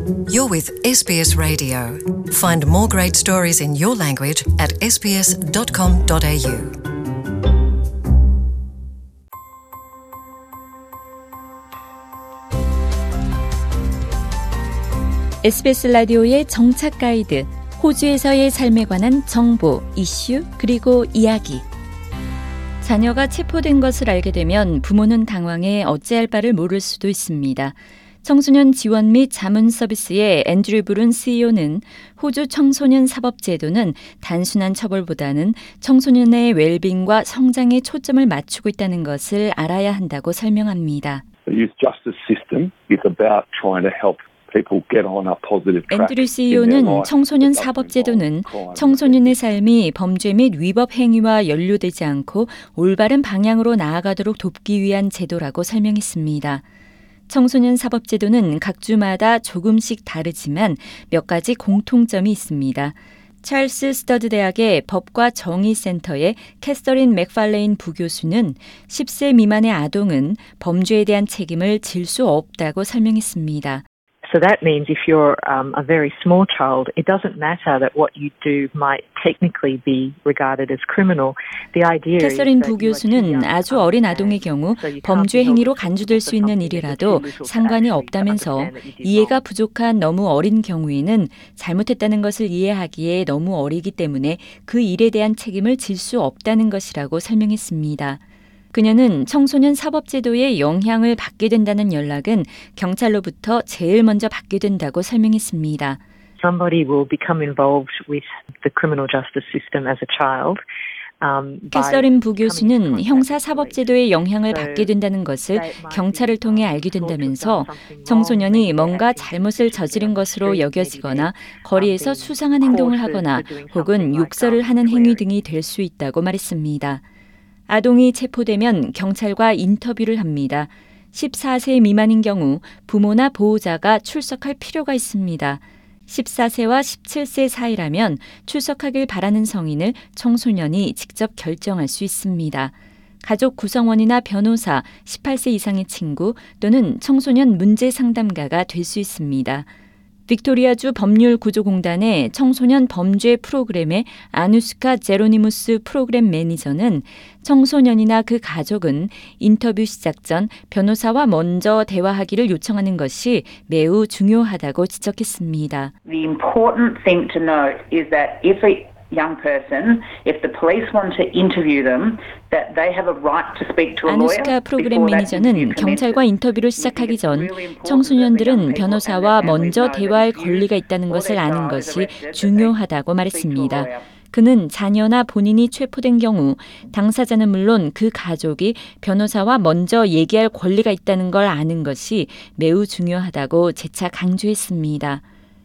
You're with SBS Radio. Find more great stories in your language at sbs.com.au. SBS 라디오의 정착 가이드, 호주에서의 삶에 관한 정보, 이슈, 그리고 이야기. 자녀가 체포된 것을 알게 되면 부모는 당황해 어찌할 바를 모를 수도 있습니다. 청소년 지원 및 자문 서비스의 앤드류 브룬 CEO는 호주 청소년 사법 제도는 단순한 처벌보다는 청소년의 웰빙과 성장에 초점을 맞추고 있다는 것을 알아야 한다고 설명합니다. The youth justice system is about trying to help people get on a positive track. 앤드류 CEO는 청소년 사법 제도는 청소년의 삶이 범죄 및 위법 행위와 연루되지 않고 올바른 방향으로 나아가도록 돕기 위한 제도라고 설명했습니다. 청소년 사법제도는 각 주마다 조금씩 다르지만 몇 가지 공통점이 있습니다. 찰스 스터드 대학의 법과 정의센터의 캐서린 맥팔레인 부교수는 10세 미만의 아동은 범죄에 대한 책임을 질 수 없다고 설명했습니다. So that means if you're a very small child, it doesn't matter that what you do might technically be regarded as criminal. The idea is 캐서린 부교수는 아주 어린 아동의 경우 범죄 행위로 간주될 수 있는 일이라도 상관이 없다면서 이해가 부족한 너무 어린 경우에는 잘못했다는 것을 이해하기에 너무 어리기 때문에 그 일에 대한 책임을 질 수 없다는 것이라고 설명했습니다. 그녀는 청소년 사법제도의 영향을 받게 된다는 연락은 경찰로부터 제일 먼저 받게 된다고 설명했습니다. Somebody will become involved with the criminal justice system as a child. 캐서린 부교수는 형사사법제도의 영향을 받게 된다는 것을 경찰을 통해 알게 된다면서 청소년이 뭔가 잘못을 저지른 것으로 여겨지거나 거리에서 수상한 행동을 하거나 혹은 욕설을 하는 행위 등이 될 수 있다고 말했습니다. 아동이 체포되면 경찰과 인터뷰를 합니다. 14세 미만인 경우 부모나 보호자가 출석할 필요가 있습니다. 14세와 17세 사이라면 출석하길 바라는 성인을 청소년이 직접 결정할 수 있습니다. 가족 구성원이나 변호사, 18세 이상의 친구 또는 청소년 문제 상담가가 될 수 있습니다. 빅토리아주 법률구조공단의 청소년 범죄 프로그램의 아누스카 제로니무스 프로그램 매니저는 청소년이나 그 가족은 인터뷰 시작 전 변호사와 먼저 대화하기를 요청하는 것이 매우 중요하다고 지적했습니다. The important thing to note is that if a young person, if the police want to interview them, that they have a right to speak to a lawyer. 아누스카 프로그램 매니저는 경찰과 인터뷰를 시작하기 전 청소년들은 변호사와 먼저 대화할 권리가 있다는 것을 아는 것이 중요하다고 말했습니다. 그는 자녀나 본인이 체포된 경우 당사자는 물론 그 가족이 변호사와 먼저 얘기할 권리가 있다는 걸 아는 것이 매우 중요하다고 재차 강조했습니다.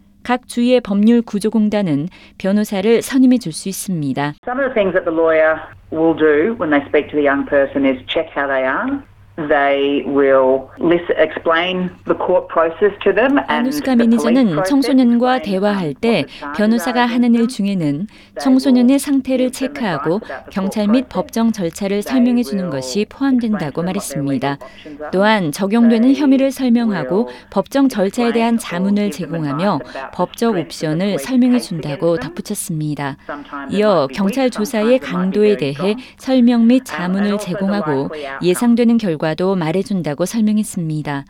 각 주의 법률구조공단은 변호사를 선임해 줄 수 있습니다. Some of the things that the lawyer will do when they speak to the young person is check how they are. They will explain the court process to them. 아누스카 매니저는 청소년과 대화할 때 변호사가 하는 일 중에는 청소년의 상태를 체크하고 경찰 및 법정 절차를 설명해 주는 것이 포함된다고 말했습니다. 또한 적용되는 혐의를 설명하고 법정 절차에 대한 자문을 제공하며 법적 옵션을 설명해 준다고 덧붙였습니다. 이어 경찰 조사의 강도에 대해 설명 및 자문을 제공하고 예상되는 결과도 말해준다고 설명했습니다.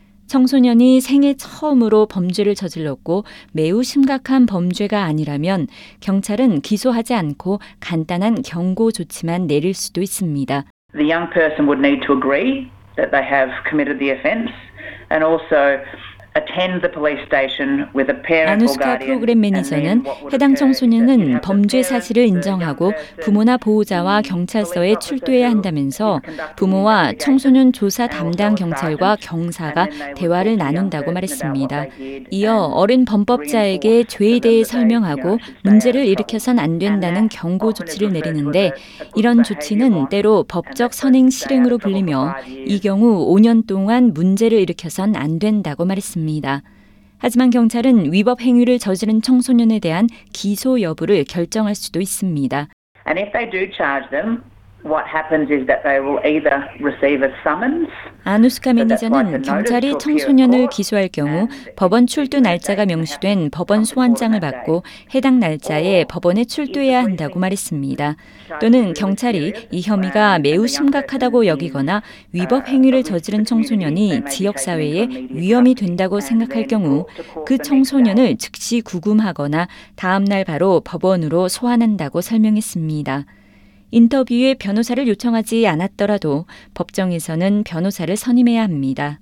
청소년이 생애 처음으로 범죄를 저질렀고 매우 심각한 범죄가 아니라면 경찰은 기소하지 않고 간단한 경고 조치만 내릴 수도 있습니다. The young person would need to agree that they have committed the offence and also attend the police station with a parent or 아누스카 guardian. 프로그램 매니저는 해당 청소년은 범죄 사실을 인정하고 부모나 보호자와 경찰서에 출두해야 한다면서 부모와 청소년 조사 담당 경찰과 경사가 대화를 나눈다고 말했습니다. 이어 어린 범법자에게 죄에 대해 설명하고 문제를 일으켜선 안 된다는 경고 조치를 내리는데 이런 조치는 때로 법적 선행 실행으로 불리며 이 경우 5년 동안 문제를 일으켜선 안 된다고 말했습니다. 하지만 경찰은 위법 행위를 저지른 청소년에 대한 기소 여부를 결정할 수도 있습니다. And if they do charge them, what happens is that they will either receive a summons. 아누스카 매니저는 경찰이 청소년을 기소할 경우 법원 출두 날짜가 명시된 법원 소환장을 받고 해당 날짜에 법원에 출두해야 한다고 말했습니다. 또는 경찰이 이 혐의가 매우 심각하다고 여기거나 위법 행위를 저지른 청소년이 지역사회에 위험이 된다고 생각할 경우 그 청소년을 즉시 구금하거나 다음 날 바로 법원으로 소환한다고 설명했습니다. 인터뷰에 변호사를 요청하지 않았더라도 법정에서는 변호사를 선임해야 합니다.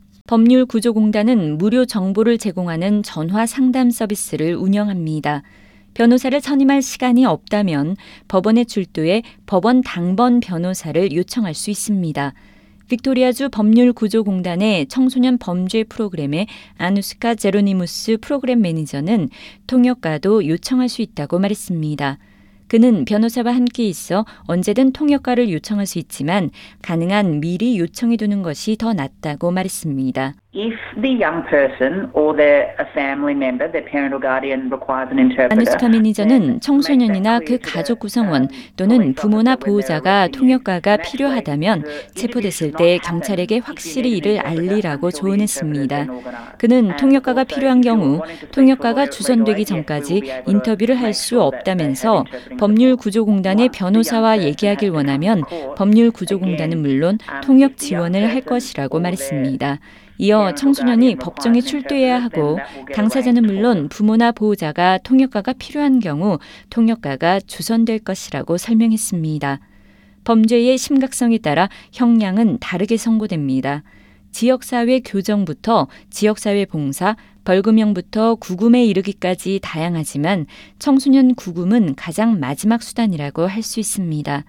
법률구조공단은 무료 정보를 제공하는 전화 상담 서비스를 운영합니다. 변호사를 선임할 시간이 없다면 법원에 출두해 법원 당번 변호사를 요청할 수 있습니다. 빅토리아주 법률구조공단의 청소년 범죄 프로그램의 아누스카 제로니무스 프로그램 매니저는 통역가도 요청할 수 있다고 말했습니다. 그는 변호사와 함께 있어 언제든 통역가를 요청할 수 있지만 가능한 미리 요청해두는 것이 더 낫다고 말했습니다. If the young person or a family member, their parent or guardian requires an interpreter. 아누스카 매니저는 청소년이나 그 가족 구성원 또는 부모나 보호자가 통역가가 필요하다면 체포됐을 때 경찰에게 확실히 이를 알리라고 조언했습니다. 그는 통역가가 필요한 경우 통역가가 주선되기 전까지 인터뷰를 할 수 없다면서 법률구조공단의 변호사와 얘기하길 원하면 법률구조공단은 물론 통역 지원을 할 것이라고 말했습니다. 이어 청소년이 법정에 출두해야 하고 당사자는 물론 부모나 보호자가 통역가가 필요한 경우 통역가가 주선될 것이라고 설명했습니다. 범죄의 심각성에 따라 형량은 다르게 선고됩니다. 지역사회 교정부터 지역사회 봉사, 벌금형부터 구금에 이르기까지 다양하지만 청소년 구금은 가장 마지막 수단이라고 할 수 있습니다.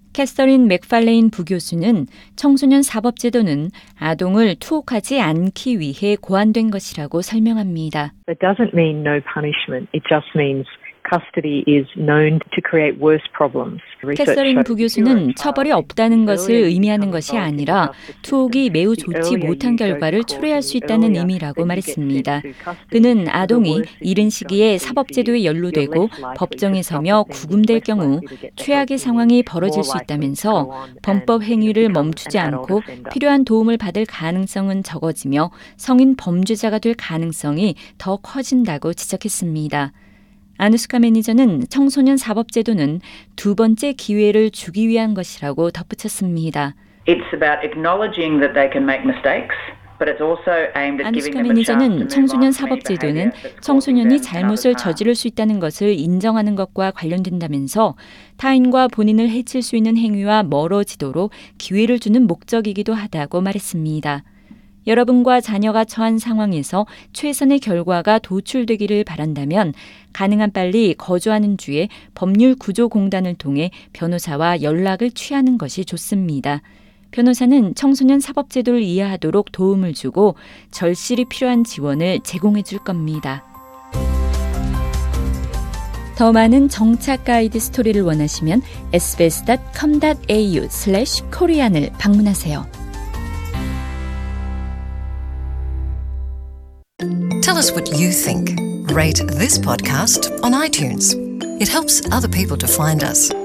캐서린 맥팔레인 부교수는 청소년 사법제도는 아동을 투옥하지 않기 위해 고안된 것이라고 설명합니다. It doesn't mean no punishment. It just means custody is known to create worse problems. 캐서린 부교수는 처벌이 없다는 것을 의미하는 것이 아니라 투옥이 매우 좋지 못한 결과를 초래할 수 있다는 의미라고 말했습니다. 그는 아동이 이른 시기에 사법제도에 연루되고 법정에 서며 구금될 경우 최악의 상황이 벌어질 수 있다면서 범법 행위를 멈추지 않고 필요한 도움을 받을 가능성은 적어지며 성인 범죄자가 될 가능성이 더 커진다고 지적했습니다. 아누스카 매니저는 청소년 사법제도는 두 번째 기회를 주기 위한 것이라고 덧붙였습니다. It's about acknowledging that they can make mistakes. 아누스카 매니저는 청소년 사법제도는 청소년이 잘못을 저지를 수 있다는 것을 인정하는 것과 관련된다면서 타인과 본인을 해칠 수 있는 행위와 멀어지도록 기회를 주는 목적이기도 하다고 말했습니다. 여러분과 자녀가 처한 상황에서 최선의 결과가 도출되기를 바란다면 가능한 빨리 거주하는 주에 법률구조공단을 통해 변호사와 연락을 취하는 것이 좋습니다. 변호사는 청소년 사법제도를 이해하도록 도움을 주고 절실히 필요한 지원을 제공해 줄 겁니다. 더 많은 정착 가이드 스토리를 원하시면 sbs.com.au/korean을 방문하세요. Tell us what you think. Rate this podcast on iTunes. It helps other people to find us.